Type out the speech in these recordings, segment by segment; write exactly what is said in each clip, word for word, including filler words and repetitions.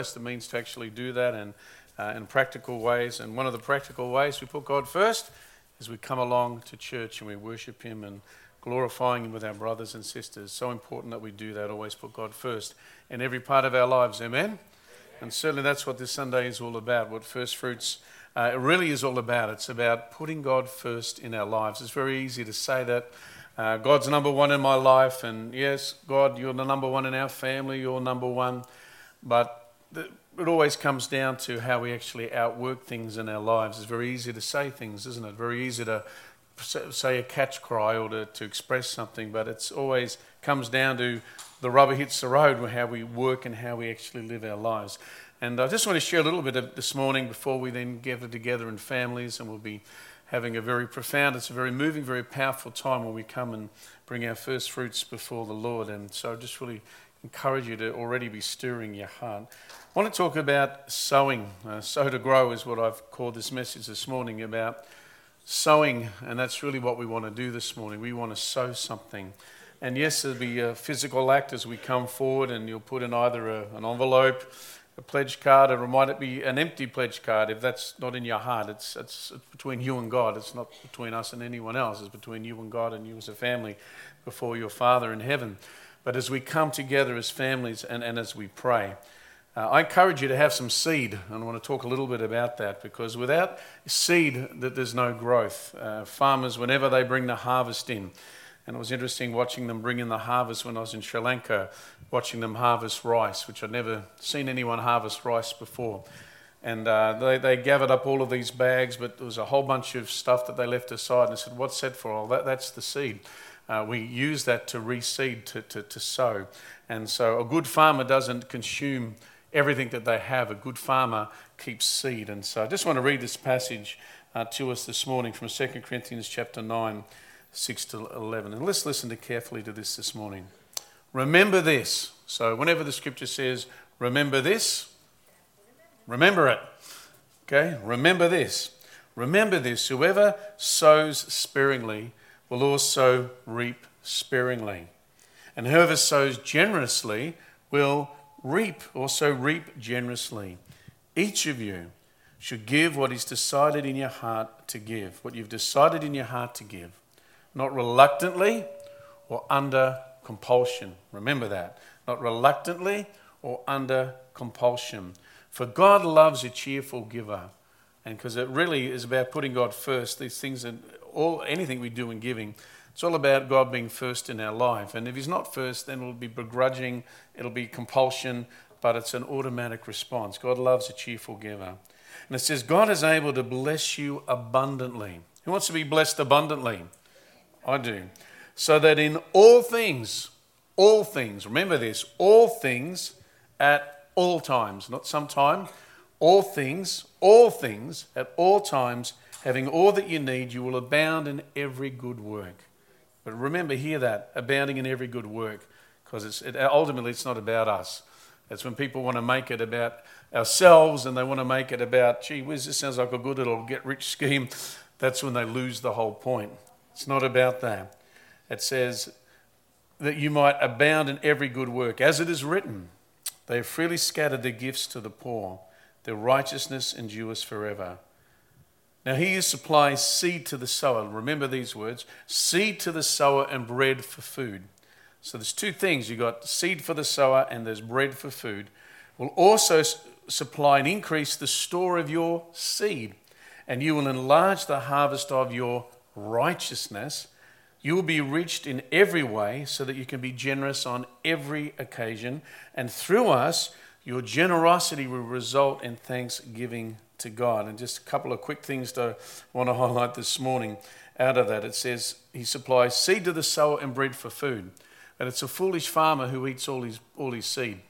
the means to actually do that and uh, in practical ways. And one of the practical ways we put God first is we come along to church and we worship Him and glorifying Him with our brothers and sisters. So important that we do that, always put God first in every part of our lives. Amen? Amen. And certainly that's what this Sunday is all about, what First Fruits uh, really is all about. It's about putting God first in our lives. It's very easy to say that uh, God's number one in my life, and yes, God, you're the number one in our family, you're number one. But it always comes down to how we actually outwork things in our lives. It's very easy to say things, isn't it? Very easy to say a catch cry or to, to express something, but it's always comes down to the rubber hits the road, how we work and how we actually live our lives. And I just want to share a little bit of this morning before we then gather together in families, and we'll be having a very profound, it's a very moving, very powerful time when we come and bring our first fruits before the Lord. And so I just really encourage you to already be stirring your heart. I want to talk about sowing. Uh, sow to grow is what I've called this message this morning, about sowing, and that's really what we want to do this morning. We want to sow something. And yes, there'll be a physical act as we come forward, and you'll put in either a, an envelope, a pledge card, or it might be an empty pledge card if that's not in your heart. It's, it's, it's between you and God. It's not between us and anyone else. It's between you and God and you as a family before your Father in heaven. But as we come together as families and, and as we pray, uh, I encourage you to have some seed. And I want to talk a little bit about that, because without seed, that there's no growth. Uh, farmers, whenever they bring the harvest in, and it was interesting watching them bring in the harvest when I was in Sri Lanka, watching them harvest rice, which I'd never seen anyone harvest rice before. And uh, they, they gathered up all of these bags, but there was a whole bunch of stuff that they left aside. And I said, what's that for? Oh, that, that's the seed. Uh, we use that to reseed, to, to, to sow. And so a good farmer doesn't consume everything that they have. A good farmer keeps seed. And so I just want to read this passage uh, to us this morning from Second Corinthians chapter nine, six to eleven. And let's listen to carefully to this this morning. Remember this. So whenever the scripture says, remember this, remember it. Okay? Remember this. Remember this. Whoever sows sparingly will also reap sparingly. And whoever sows generously will reap, also reap generously. Each of you should give what is decided in your heart to give, what you've decided in your heart to give, not reluctantly or under compulsion. Remember that. Not reluctantly or under compulsion. For God loves a cheerful giver. And because it really is about putting God first, these things are all, anything we do in giving, it's all about God being first in our life. And if He's not first, then it'll be begrudging, it'll be compulsion, but it's an automatic response. God loves a cheerful giver. And it says, God is able to bless you abundantly. Who wants to be blessed abundantly? I do. So that in all things, all things, remember this, all things at all times, not sometime, all things, all things at all times, having all that you need, you will abound in every good work. But remember, hear that, abounding in every good work, because it's, it, ultimately it's not about us. That's when people want to make it about ourselves, and they want to make it about, gee whiz, this sounds like a good little get-rich scheme. That's when they lose the whole point. It's not about that. It says that you might abound in every good work. As it is written, they have freely scattered their gifts to the poor. Their righteousness endures forever. Now he who supplies seed to the sower, remember these words, seed to the sower and bread for food. So there's two things. You've got seed for the sower and there's bread for food. Will also supply and increase the store of your seed, and you will enlarge the harvest of your righteousness. You will be reached in every way so that you can be generous on every occasion. And through us, your generosity will result in thanksgiving to God. And just a couple of quick things to want to highlight this morning out of that. It says he supplies seed to the sower and bread for food. But it's a foolish farmer who eats all his, all his seed.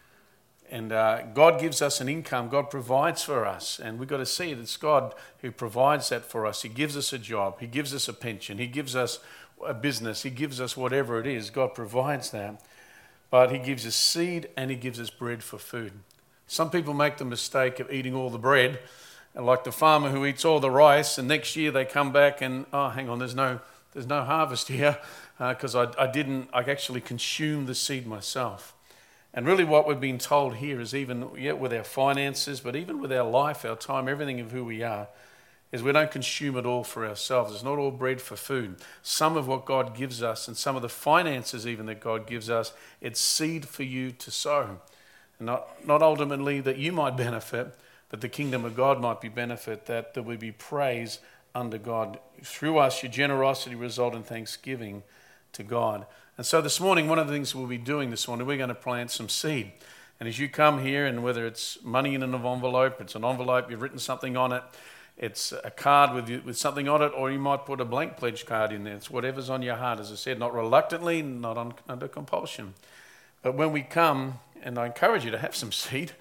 And uh, God gives us an income. God provides for us. And we've got to see it. It's God who provides that for us. He gives us a job. He gives us a pension. He gives us a business. He gives us whatever it is. God provides that. But He gives us seed and He gives us bread for food. Some people make the mistake of eating all the bread, like the farmer who eats all the rice, and next year they come back and, oh, hang on, there's no there's no harvest here because uh, I, I didn't, I actually consumed the seed myself. And really what we've been told here is even yeah, with our finances, but even with our life, our time, everything of who we are, is we don't consume it all for ourselves. It's not all bread for food. Some of what God gives us and some of the finances even that God gives us, it's seed for you to sow. And not, not ultimately that you might benefit, but the kingdom of God might be benefit, that there would be praise under God. Through us, your generosity result in thanksgiving to God. And so this morning, one of the things we'll be doing this morning, we're going to plant some seed. And as you come here, and whether it's money in an envelope, it's an envelope, you've written something on it, it's a card with with something on it, or you might put a blank pledge card in there. It's whatever's on your heart, as I said, not reluctantly, not on, under compulsion. But when we come, and I encourage you to have some seed,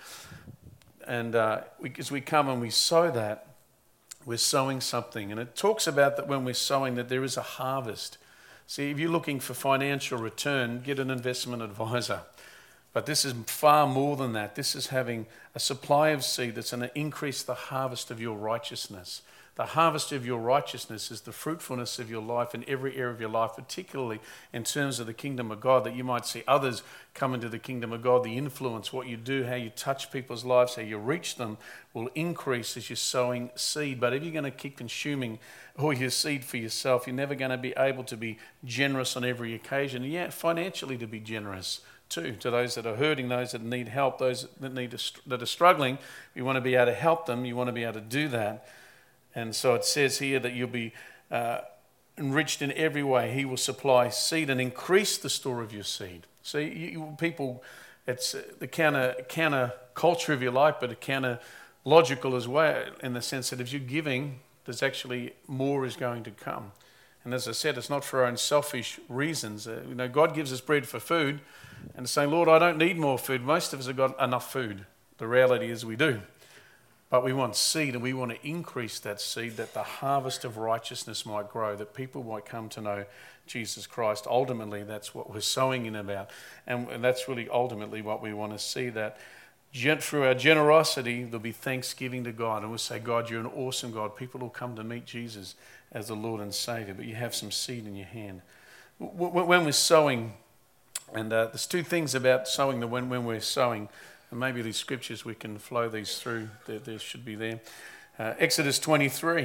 and uh, we, as we come and we sow that, we're sowing something. And it talks about that when we're sowing that there is a harvest. See, if you're looking for financial return, get an investment advisor. But this is far more than that. This is having a supply of seed that's going to increase the harvest of your righteousness. The harvest of your righteousness is the fruitfulness of your life in every area of your life, particularly in terms of the kingdom of God, that you might see others come into the kingdom of God. The influence, what you do, how you touch people's lives, how you reach them will increase as you're sowing seed. But if you're going to keep consuming all your seed for yourself, you're never going to be able to be generous on every occasion. And yet, financially to be generous too, to those that are hurting, those that need help, those that need to, that are struggling. You want to be able to help them. You want to be able to do that. And so it says here that you'll be uh, enriched in every way. He will supply seed and increase the store of your seed. So you, you, people, it's the counter counter culture of your life, but a counter logical as well, in the sense that if you're giving, there's actually more is going to come. And as I said, it's not for our own selfish reasons. Uh, you know, God gives us bread for food, and saying, Lord, I don't need more food. Most of us have got enough food. The reality is we do. But we want seed, and we want to increase that seed, that the harvest of righteousness might grow, that people might come to know Jesus Christ. Ultimately, that's what we're sowing in about. And that's really ultimately what we want to see, that through our generosity, there'll be thanksgiving to God. And we'll say, God, you're an awesome God. People will come to meet Jesus as the Lord and Savior, but you have some seed in your hand. When we're sowing, and uh, there's two things about sowing, the when, when we're sowing, and maybe these scriptures, we can flow these through. There, there should be there. Uh, Exodus twenty-three.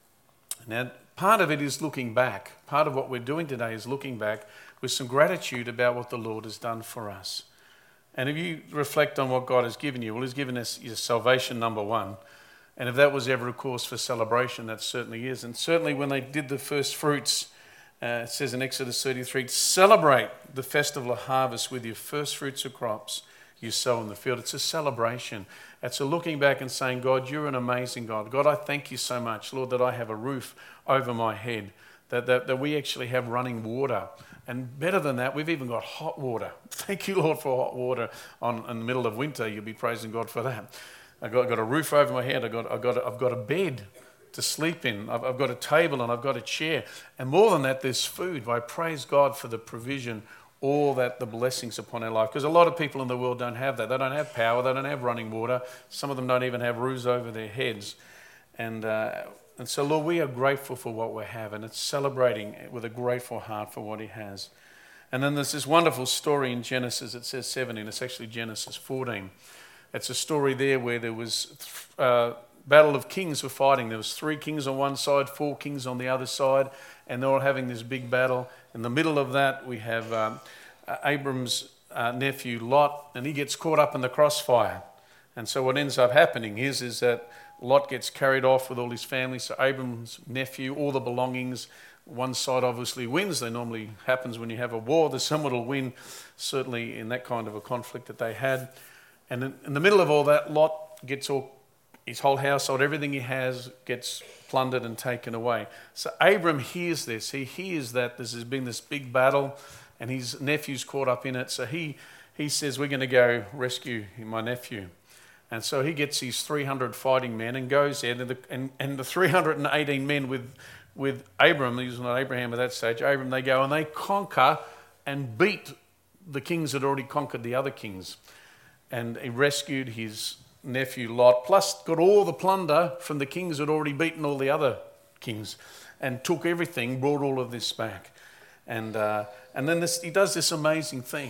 Now, part of it is looking back. Part of what we're doing today is looking back with some gratitude about what the Lord has done for us. And if you reflect on what God has given you, well, He's given us your salvation, number one. And if that was ever a cause for celebration, that certainly is. And certainly when they did the first fruits, uh, it says in Exodus thirty-three, celebrate the festival of harvest with your first fruits of crops you sow in the field. It's a celebration. It's a looking back and saying, God, you're an amazing God. God, I thank you so much, Lord, that I have a roof over my head, that, that, that we actually have running water. And better than that, we've even got hot water. Thank you, Lord, for hot water on, in the middle of winter. You'll be praising God for that. I've got, got a roof over my head. I've got, I've got, I've got a bed to sleep in. I've, I've got a table and I've got a chair. And more than that, there's food. I praise God for the provision, all that, the blessings upon our life. Because a lot of people in the world don't have that. They don't have power. They don't have running water. Some of them don't even have roofs over their heads. And uh, and so, Lord, we are grateful for what we have. And it's celebrating with a grateful heart for what He has. And then there's this wonderful story in Genesis. It says seventeen. It's actually Genesis fourteen. It's a story there where there was uh, battle of kings were fighting. There was three kings on one side, four kings on the other side, and they're all having this big battle. In the middle of that, we have um, uh, Abram's uh, nephew Lot, and he gets caught up in the crossfire. And so what ends up happening is, is that Lot gets carried off with all his family. So Abram's nephew, all the belongings, one side obviously wins. That normally happens when you have a war. There's someone will win, certainly in that kind of a conflict that they had. And in, in the middle of all that, Lot gets all, his whole household, everything he has gets plundered and taken away. So Abram hears this. He hears that this has been this big battle and his nephew's caught up in it. So he, he says, we're going to go rescue my nephew. And so he gets his three hundred fighting men and goes there. And the, and, and the three hundred eighteen men with, with Abram, he was not Abraham at that stage, Abram, they go and they conquer and beat the kings that already conquered the other kings. And he rescued his nephew Lot, plus got all the plunder from the kings that had already beaten all the other kings, and took everything, brought all of this back. And uh, and then this, he does this amazing thing.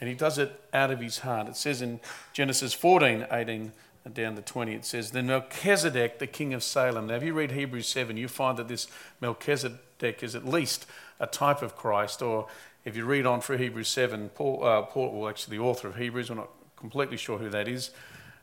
And he does it out of his heart. It says in Genesis fourteen, eighteen down to twenty, it says, then Melchizedek, the king of Salem. Now, if you read Hebrews seven, you find that this Melchizedek is at least a type of Christ. Or if you read on through Hebrews seven, Paul, uh, Paul, well, actually the author of Hebrews, we're not completely sure who that is,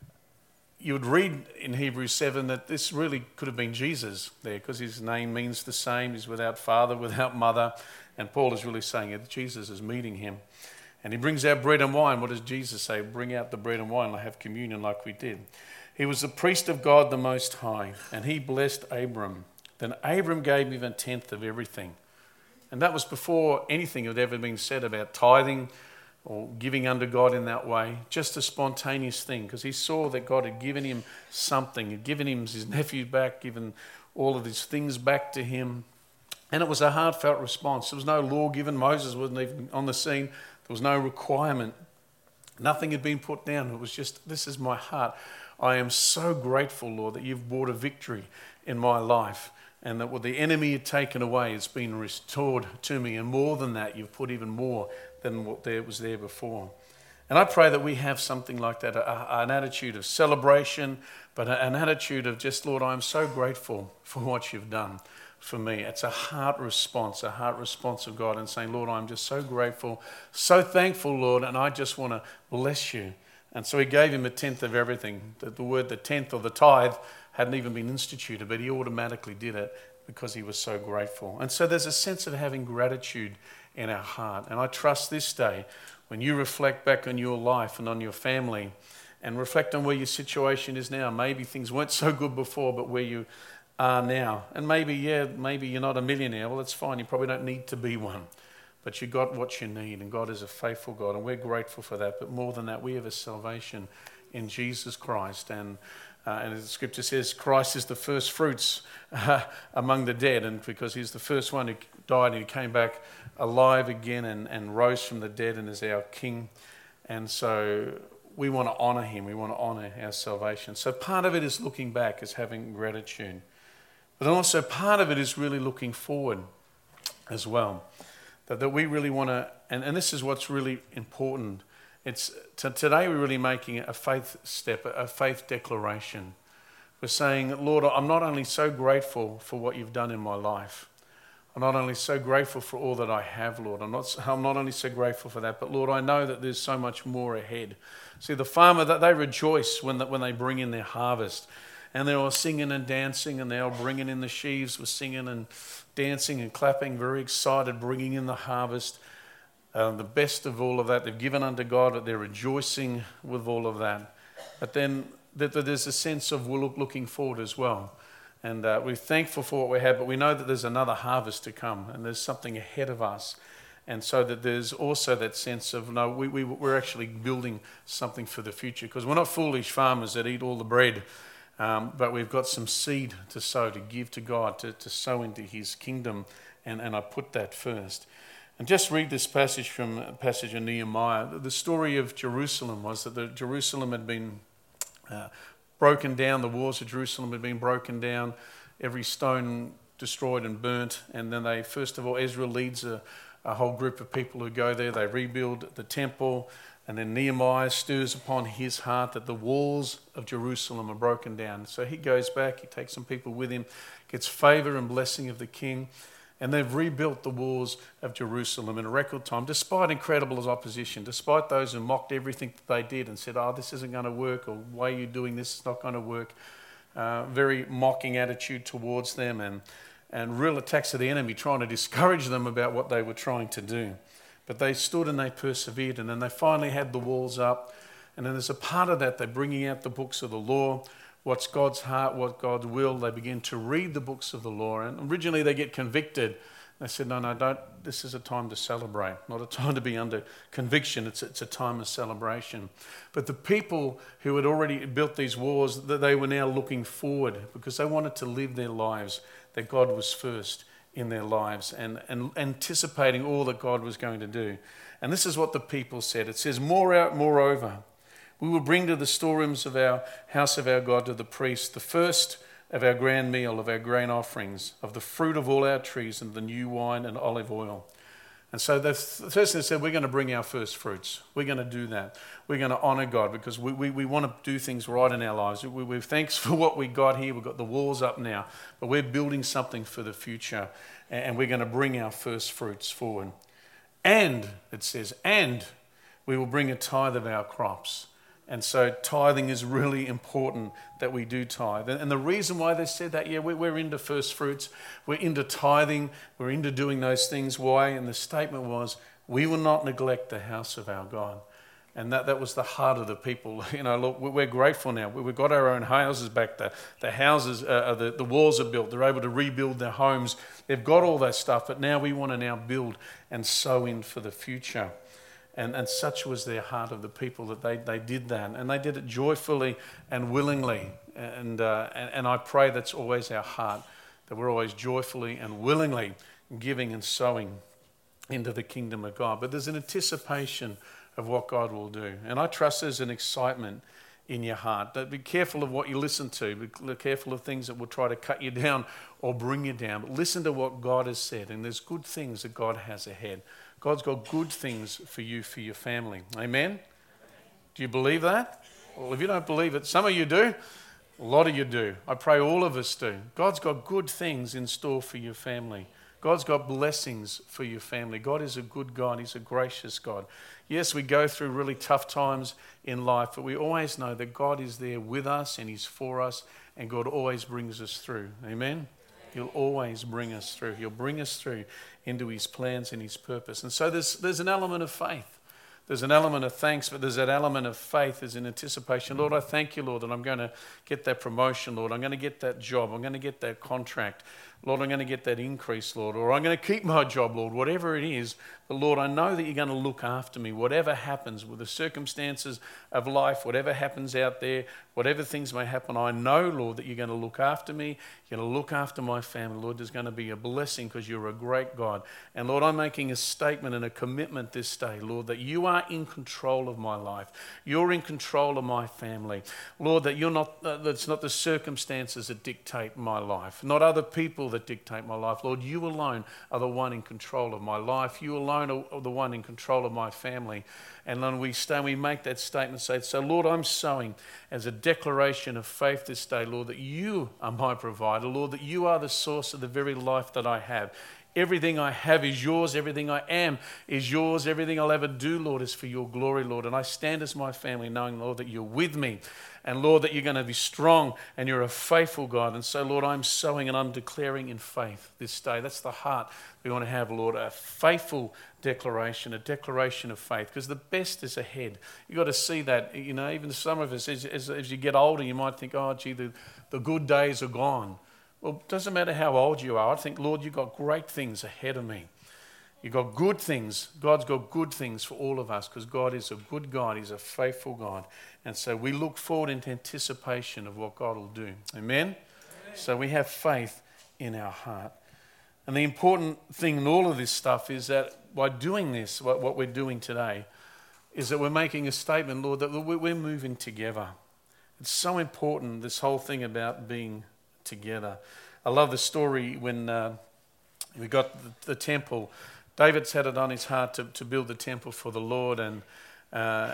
you would read in Hebrews seven that this really could have been Jesus there, because his name means the same. He's without father, without mother. And Paul is really saying that Jesus is meeting him. And he brings out bread and wine. What does Jesus say? Bring out the bread and wine and have communion like we did. He was the priest of God the Most High, and he blessed Abram. Then Abram gave him a tenth of everything. And that was before anything had ever been said about tithing or giving unto God in that way. Just a spontaneous thing, because he saw that God had given him something, had given him his nephew back, given all of his things back to him. And it was a heartfelt response. There was no law given. Moses wasn't even on the scene. There was no requirement. Nothing had been put down. It was just, this is my heart. I am so grateful, Lord, that you've brought a victory in my life, and that what the enemy had taken away has been restored to me. And more than that, you've put even more than what there was there before. And I pray that we have something like that, a, an attitude of celebration, but an attitude of just, Lord, I'm so grateful for what you've done for me. It's a heart response, a heart response of God, and saying, Lord, I'm just so grateful, so thankful, Lord, and I just want to bless you. And so he gave him a tenth of everything. The, the word, the tenth or the tithe, hadn't even been instituted, but he automatically did it because he was so grateful. And so there's a sense of having gratitude in our heart. And I trust this day, when you reflect back on your life and on your family, and reflect on where your situation is now, maybe things weren't so good before, but where you are now. And maybe, yeah, maybe you're not a millionaire. Well, that's fine. You probably don't need to be one. But you got what you need, and God is a faithful God, and we're grateful for that. But more than that, we have a salvation in Jesus Christ. And uh, and the scripture says Christ is the first fruits uh, among the dead, and because he's the first one who died and he came back alive again and, and rose from the dead and is our King. And so we want to honour him. We want to honour our salvation. So part of it is looking back, is having gratitude. But then also part of it is really looking forward as well. That, that we really want to, and, and this is what's really important. It's to, today we're really making a faith step, a faith declaration. We're saying, Lord, I'm not only so grateful for what you've done in my life. I'm not only so grateful for all that I have, Lord. I'm not, I'm not only so grateful for that, but Lord, I know that there's so much more ahead. See, the farmer, that they rejoice when, when they bring in their harvest. And they're all singing and dancing, and they're all bringing in the sheaves, were singing and dancing and clapping, very excited, bringing in the harvest. Uh, the best of all of that, they've given unto God, but they're rejoicing with all of that. But then that, that there's a sense of we're looking forward as well. And uh, we're thankful for what we have, but we know that there's another harvest to come, and there's something ahead of us. And so that there's also that sense of, no, we, we, we're actually building something for the future, because we're not foolish farmers that eat all the bread. Um, but we've got some seed to sow, to give to God, to, to sow into his kingdom, and, and I put that first. And just read this passage from a passage in Nehemiah. The story of Jerusalem was that the, Jerusalem had been uh, broken down, the walls of Jerusalem had been broken down, every stone destroyed and burnt, and then they, first of all, Ezra leads a, a whole group of people who go there, they rebuild the temple. And then Nehemiah stirs upon his heart that the walls of Jerusalem are broken down. So he goes back, he takes some people with him, gets favour and blessing of the king, and they've rebuilt the walls of Jerusalem in a record time, despite incredible opposition, despite those who mocked everything that they did and said, oh, this isn't going to work, or why are you doing this, it's not going to work. Uh, very mocking attitude towards them, and, and real attacks of the enemy trying to discourage them about what they were trying to do. But they stood and they persevered, and then they finally had the walls up. And then there's a part of that, they're bringing out the books of the law, what's God's heart, what God's will. They begin to read the books of the law. And originally they get convicted. They said, no, no, don't. This is a time to celebrate, not a time to be under conviction. It's, it's a time of celebration. But the people who had already built these walls, they were now looking forward because they wanted to live their lives, that God was first in their lives, and, and anticipating all that God was going to do. And this is what the people said. It says, More out, moreover, we will bring to the storerooms of our house of our God, to the priest, the first of our grand meal, of our grain offerings, of the fruit of all our trees, and the new wine and olive oil. And so the first thing they said, we're going to bring our first fruits. We're going to do that. We're going to honour God because we, we, we want to do things right in our lives. We, we're thanks for what we got here. We've got the walls up now, but we're building something for the future, and we're going to bring our first fruits forward. And, it says, and we will bring a tithe of our crops. And so tithing is really important that we do tithe. And the reason why they said that, yeah, we're into first fruits, we're into tithing, we're into doing those things. Why? And the statement was, we will not neglect the house of our God. And that, that was the heart of the people. You know, look, we're grateful now. We've got our own houses back there. The houses, uh, the, the walls are built. They're able to rebuild their homes. They've got all that stuff, but now we want to now build and sow in for the future. And, and such was their heart of the people that they, they did that. And they did it joyfully and willingly. And, uh, and, and I pray that's always our heart, that we're always joyfully and willingly giving and sowing into the kingdom of God. But there's an anticipation of what God will do. And I trust there's an excitement in your heart. But be careful of what you listen to. Be careful of things that will try to cut you down or bring you down. But listen to what God has said. And there's good things that God has ahead. God's got good things for you, for your family. Amen? Do you believe that? Well, if you don't believe it, some of you do. A lot of you do. I pray all of us do. God's got good things in store for your family. God's got blessings for your family. God is a good God. He's a gracious God. Yes, we go through really tough times in life, but we always know that God is there with us and He's for us, and God always brings us through. Amen? He'll always bring us through. He'll bring us through into His plans and His purpose. And so there's, there's an element of faith. There's an element of thanks, but there's that element of faith. There's an anticipation. Lord, I thank you, Lord, that I'm going to get that promotion, Lord. I'm going to get that job. I'm going to get that contract. Lord, I'm going to get that increase, Lord. Or I'm going to keep my job, Lord, whatever it is. But Lord, I know that you're going to look after me. Whatever happens with the circumstances of life, whatever happens out there, whatever things may happen, I know, Lord, that you're going to look after me. You're going to look after my family. Lord, there's going to be a blessing because you're a great God. And Lord, I'm making a statement and a commitment this day, Lord, that you are in control of my life. You're in control of my family. Lord, that you're not, uh, that's not the circumstances that dictate my life, not other people that dictate my life. Lord, you alone are the one in control of my life. You alone are the one in control of my family. And then we stay, we make that statement, say, so Lord, I'm sowing as a declaration of faith this day, Lord, that you are my provider, Lord, that you are the source of the very life that I have. Everything I have is yours. Everything I am is yours. Everything I'll ever do, Lord, is for your glory, Lord. And I stand as my family knowing, Lord, that you're with me. And, Lord, that you're going to be strong and you're a faithful God. And so, Lord, I'm sowing and I'm declaring in faith this day. That's the heart we want to have, Lord, a faithful declaration, a declaration of faith, because the best is ahead. You've got to see that. You know, even some of us, as, as, as you get older, you might think, oh, gee, the, the good days are gone. Well, it doesn't matter how old you are. I think, Lord, you've got great things ahead of me. You've got good things. God's got good things for all of us because God is a good God. He's a faithful God. And so we look forward into anticipation of what God will do. Amen? Amen. So we have faith in our heart. And the important thing in all of this stuff is that by doing this, what, what we're doing today, is that we're making a statement, Lord, that we're moving together. It's so important, this whole thing about being together. I love the story when uh, we got the, the temple. David's had it on his heart to, to build the temple for the Lord, and uh,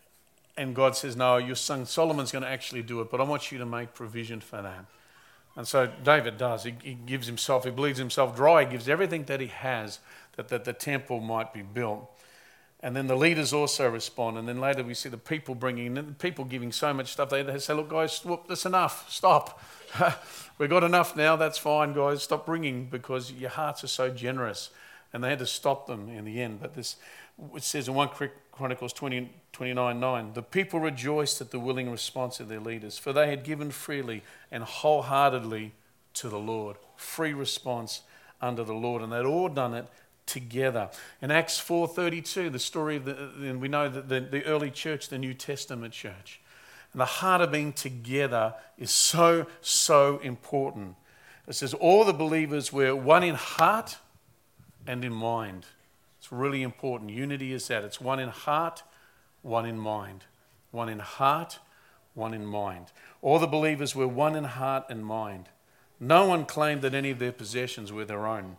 and God says, no, your son Solomon's going to actually do it, but I want you to make provision for that. And so David does. He, he gives himself, he bleeds himself dry, he gives everything that he has that, that the temple might be built. And then the leaders also respond. And then later we see the people bringing in, people giving so much stuff. They, they say, look, guys, whoop, that's enough. Stop. We've got enough now. That's fine, guys. Stop bringing because your hearts are so generous. And they had to stop them in the end. But this, it says in First Chronicles twenty, twenty-nine nine, the people rejoiced at the willing response of their leaders, for they had given freely and wholeheartedly to the Lord. Free response under the Lord. And they'd all done it together. In Acts four thirty-two, the story of the, and we know that the, the early church, the New Testament church, and the heart of being together is so, so important. It says all the believers were one in heart and in mind. It's really important. Unity is that. It's one in heart, one in mind. One in heart, one in mind. All the believers were one in heart and mind. No one claimed that any of their possessions were their own.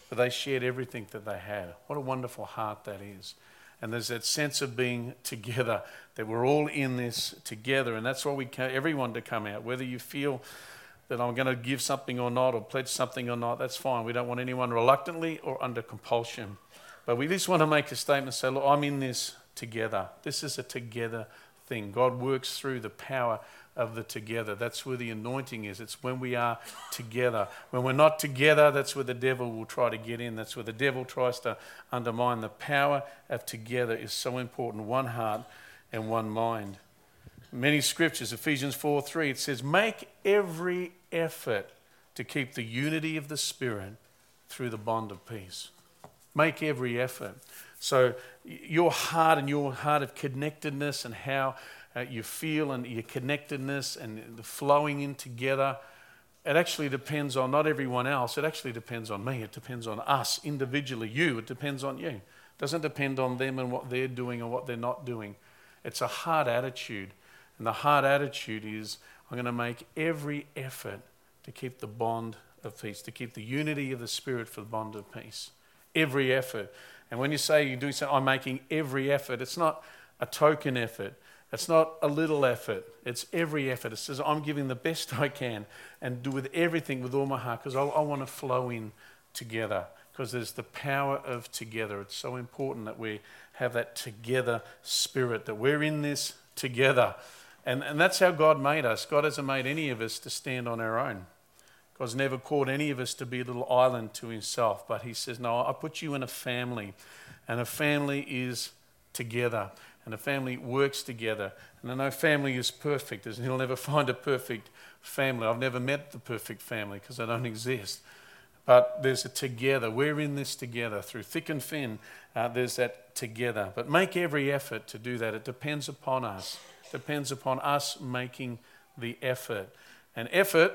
but they shared everything that they had. What a wonderful heart that is. And there's that sense of being together, that we're all in this together. And that's why we want everyone to come out, whether you feel that I'm going to give something or not, or pledge something or not, that's fine. We don't want anyone reluctantly or under compulsion. But we just want to make a statement and say, look, I'm in this together. This is a together thing. God works through the power of the together. That's where the anointing is. It's when we are together. When we're not together, that's where the devil will try to get in. That's where the devil tries to undermine. The power of together is so important. One heart and one mind. Many scriptures, Ephesians four three, it says, make every effort to keep the unity of the Spirit through the bond of peace. Make every effort. So your heart and your heart of connectedness and how uh, you feel and your connectedness and the flowing in together, it actually depends on not everyone else. It actually depends on me. It depends on us individually. You, it depends on you. It doesn't depend on them and what they're doing or what they're not doing. It's a heart attitude. And the heart attitude is, I'm going to make every effort to keep the bond of peace, to keep the unity of the Spirit for the bond of peace. Every effort. And when you say you do something, I'm making every effort, it's not a token effort. It's not a little effort. It's every effort. It says, I'm giving the best I can and do with everything with all my heart because I, I want to flow in together because there's the power of together. It's so important that we have that together spirit, that we're in this together. And, and that's how God made us. God hasn't made any of us to stand on our own. God's never called any of us to be a little island to himself, but he says, no, I put you in a family, and a family is together, and a family works together. And I know family is perfect. You'll never find a perfect family. I've never met the perfect family because they don't exist. But there's a together. We're in this together. Through thick and thin, uh, there's that together. But make every effort to do that. It depends upon us. Depends upon us making the effort. And effort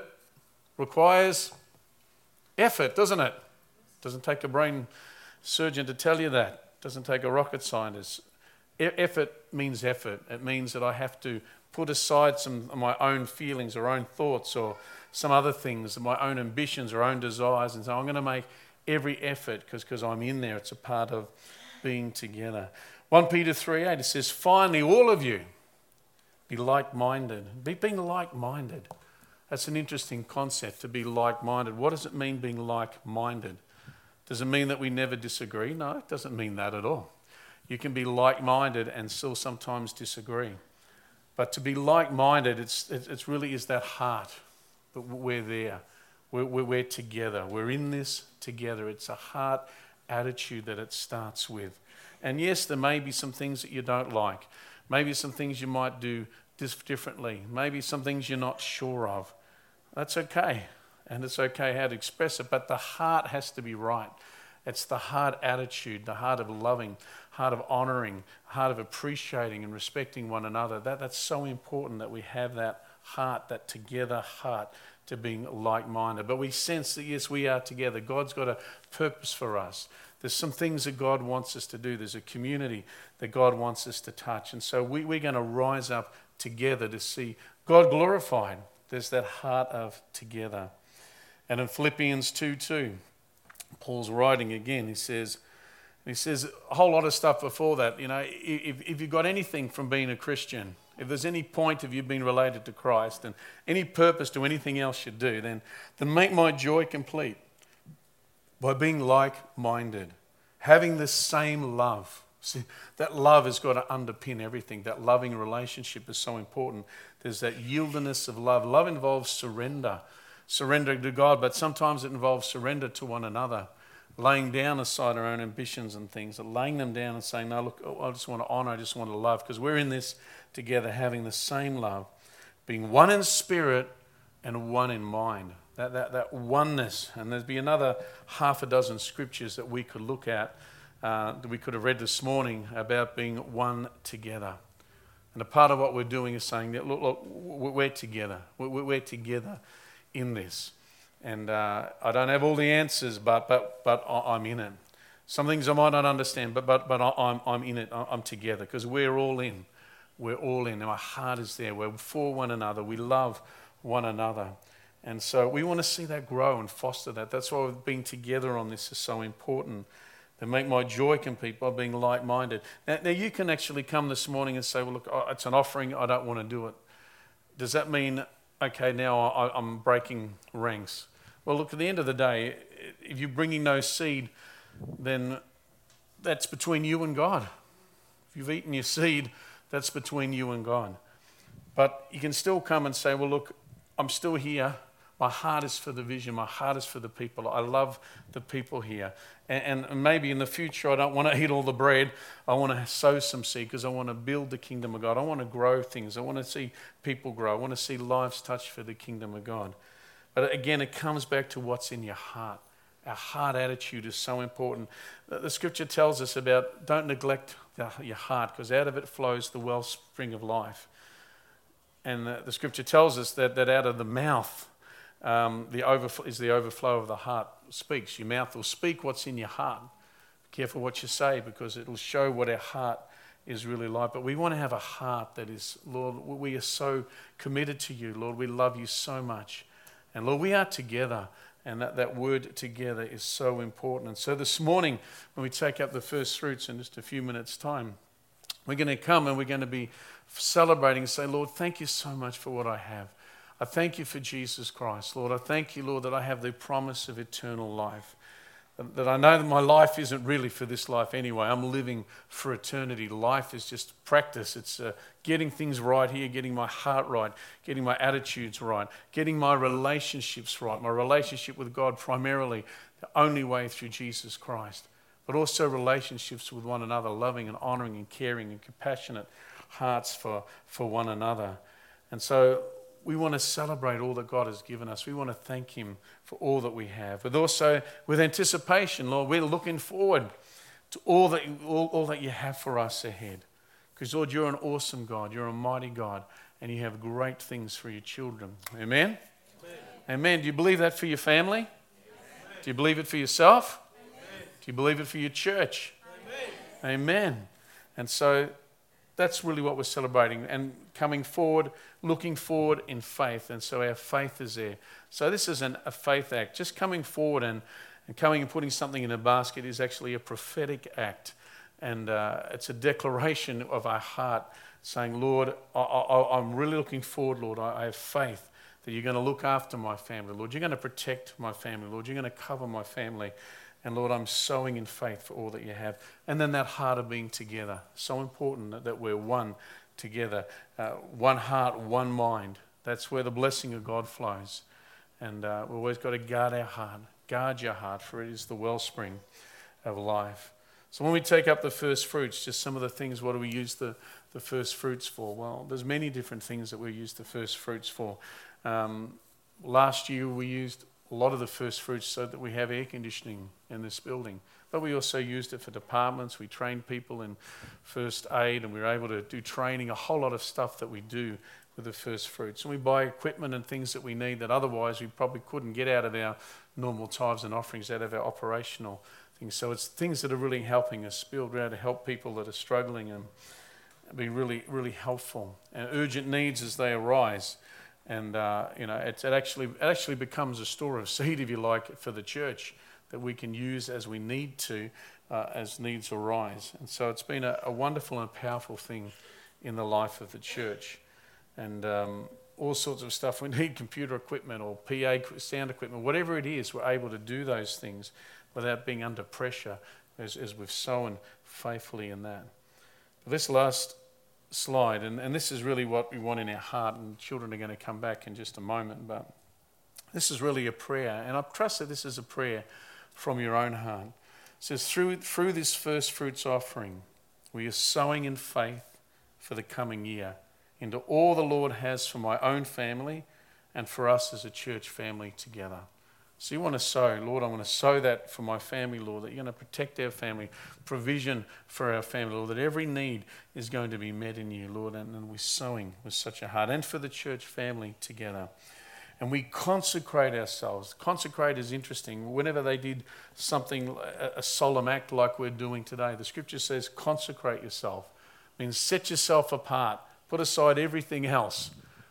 requires effort, doesn't it? Doesn't take a brain surgeon to tell you that. Doesn't take a rocket scientist. E- effort means effort. It means that I have to put aside some of my own feelings or own thoughts or some other things, my own ambitions or own desires, and so I'm going to make every effort because because I'm in there. It's a part of being together. First Peter three eight, it says, finally, all of you, be like-minded. Be being like-minded. That's an interesting concept, to be like-minded. What does it mean, being like-minded? Does it mean that we never disagree? No, it doesn't mean that at all. You can be like-minded and still sometimes disagree. But to be like-minded, it's, it's really is that heart. But we're there. We're, we're, we're together. We're in this together. It's a heart attitude that it starts with. And yes, there may be some things that you don't like. Maybe some things you might do differently. Maybe some things you're not sure of. That's okay. And it's okay how to express it. But the heart has to be right. It's the heart attitude, the heart of loving, heart of honouring, heart of appreciating and respecting one another. That, that's so important that we have that heart, that together heart to being like-minded. But we sense that, yes, we are together. God's got a purpose for us. There's some things that God wants us to do. There's a community that God wants us to touch. And so we, we're going to rise up together to see God glorified. There's that heart of together. And in Philippians two two, Paul's writing again. He says, he says a whole lot of stuff before that. You know, if, if you've got anything from being a Christian, if there's any point of you being related to Christ and any purpose to anything else you do, then, then make my joy complete by being like-minded, having the same love. See, that love has got to underpin everything. That loving relationship is so important. There's that yieldedness of love. Love involves surrender. Surrender to God, but sometimes it involves surrender to one another, laying down aside our own ambitions and things, laying them down and saying, no, look, I just want to honour, I just want to love, because we're in this together, having the same love, being one in spirit and one in mind. That, that, that oneness. And there'd be another half a dozen scriptures that we could look at, uh, that we could have read this morning about being one together. And a part of what we're doing is saying that, look, look, we're together. We're, we're together in this. And uh, I don't have all the answers, but but but I'm in it. Some things I might not understand, but but but I'm I'm in it. I'm together because we're all in. We're all in. Our heart is there. We're for one another. We love one another. And so we want to see that grow and foster that. That's why being together on this is so important. To make my joy complete by being like-minded. Now, now you can actually come this morning and say, well, look, oh, it's an offering, I don't want to do it. Does that mean, okay, now I, I'm breaking ranks? Well, look, at the end of the day, if you're bringing no seed, then that's between you and God. If you've eaten your seed, that's between you and God. But you can still come and say, well, look, I'm still here. My heart is for the vision. My heart is for the people. I love the people here. And, and maybe in the future, I don't want to eat all the bread. I want to sow some seed because I want to build the kingdom of God. I want to grow things. I want to see people grow. I want to see lives touched for the kingdom of God. But again, it comes back to what's in your heart. Our heart attitude is so important. The scripture tells us about don't neglect the, your heart because out of it flows the wellspring of life. And the, the scripture tells us that, that out of the mouth, Um, the overflow is the overflow of the heart speaks. Your mouth will speak what's in your heart. Be careful what you say because it will show what our heart is really like. But we want to have a heart that is, Lord, we are so committed to you. Lord, we love you so much. And Lord, we are together. And that, that word together is so important. And so this morning, when we take up the first fruits in just a few minutes' time, we're going to come and we're going to be celebrating and say, Lord, thank you so much for what I have. I thank you for Jesus Christ, Lord. I thank you, Lord, that I have the promise of eternal life. That I know that my life isn't really for this life anyway. I'm living for eternity. Life is just practice. It's uh, getting things right here, getting my heart right, getting my attitudes right, getting my relationships right, my relationship with God primarily, the only way through Jesus Christ. But also relationships with one another, loving and honouring and caring and compassionate hearts for, for one another. And so we want to celebrate all that God has given us. We want to thank him for all that we have. But also with anticipation, Lord, we're looking forward to all that, all, all that you have for us ahead. Because, Lord, you're an awesome God. You're a mighty God. And you have great things for your children. Amen? Amen. Amen. Do you believe that for your family? Amen. Do you believe it for yourself? Amen. Do you believe it for your church? Amen. Amen. And so that's really what we're celebrating and coming forward, looking forward in faith. And so our faith is there. So this is an, a faith act. Just coming forward and, and coming and putting something in a basket is actually a prophetic act. And uh, it's a declaration of our heart saying, Lord, I, I, I'm really looking forward, Lord. I, I have faith that you're going to look after my family. Lord, you're going to protect my family. Lord, you're going to cover my family. And Lord, I'm sowing in faith for all that you have. And then that heart of being together. So important that, that we're one together. Uh, one heart, one mind. That's where the blessing of God flows. And uh, we've always got to guard our heart. Guard your heart, for it is the wellspring of life. So when we take up the first fruits, just some of the things, what do we use the, the first fruits for? Well, there's many different things that we use the first fruits for. Um, last year we used a lot of the first fruits so that we have air conditioning in this building. But we also used it for departments. We trained people in first aid and we were able to do training, a whole lot of stuff that we do with the first fruits. And we buy equipment and things that we need that otherwise we probably couldn't get out of our normal tithes and offerings, out of our operational things. So it's things that are really helping us build around to help people that are struggling and be really, really helpful. And urgent needs as they arise. And, uh, you know, it's, it, actually, it actually becomes a store of seed, if you like, for the church that we can use as we need to, uh, as needs arise. And so it's been a, a wonderful and powerful thing in the life of the church. And um, all sorts of stuff. We need computer equipment or P A sound equipment, whatever it is, we're able to do those things without being under pressure as, as we've sown faithfully in that. This last slide, and, and this is really what we want in our heart, and children are going to come back in just a moment, but this is really a prayer, and I trust that this is a prayer from your own heart. It says, through, through this first fruits offering, we are sowing in faith for the coming year into all the Lord has for my own family and for us as a church family together. So you want to sow, Lord, I want to sow that for my family, Lord, that you're going to protect our family, provision for our family, Lord, that every need is going to be met in you, Lord, and, and we're sowing with such a heart, and for the church family together. And we consecrate ourselves. Consecrate is interesting. Whenever they did something, a, a solemn act like we're doing today, the scripture says consecrate yourself. It means set yourself apart. Put aside everything else.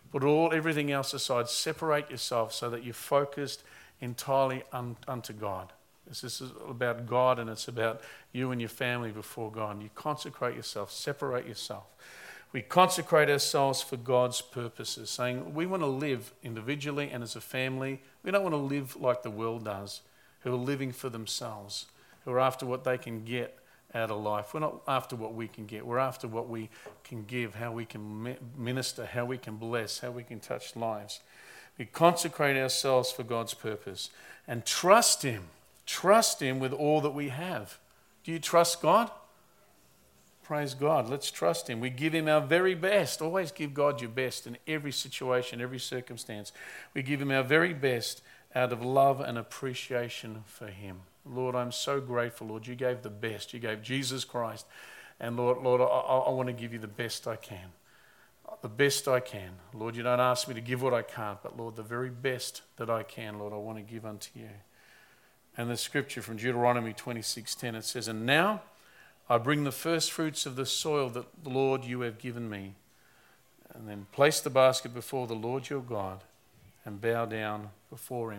Put all everything else aside. Separate yourself so that you're focused entirely un, unto God. This is about God, and it's about you and your family before God. You consecrate yourself, separate yourself. We consecrate ourselves for God's purposes, saying we want to live individually and as a family. We don't want to live like the world does, who are living for themselves, who are after what they can get out of life. We're not after what we can get. We're after what we can give, how we can minister, how we can bless, how we can touch lives. We consecrate ourselves for God's purpose and trust Him. Trust Him with all that we have. Do you trust God? Praise God. Let's trust Him. We give Him our very best. Always give God your best in every situation, every circumstance. We give Him our very best out of love and appreciation for Him. Lord, I'm so grateful, Lord. You gave the best. You gave Jesus Christ. And Lord, Lord, I, I want to give you the best I can. The best I can. Lord, you don't ask me to give what I can't, but Lord, the very best that I can, Lord, I want to give unto you. And the scripture from Deuteronomy twenty-six ten, it says, and now I bring the first fruits of the soil that, Lord, you have given me. And then place the basket before the Lord your God and bow down before Him.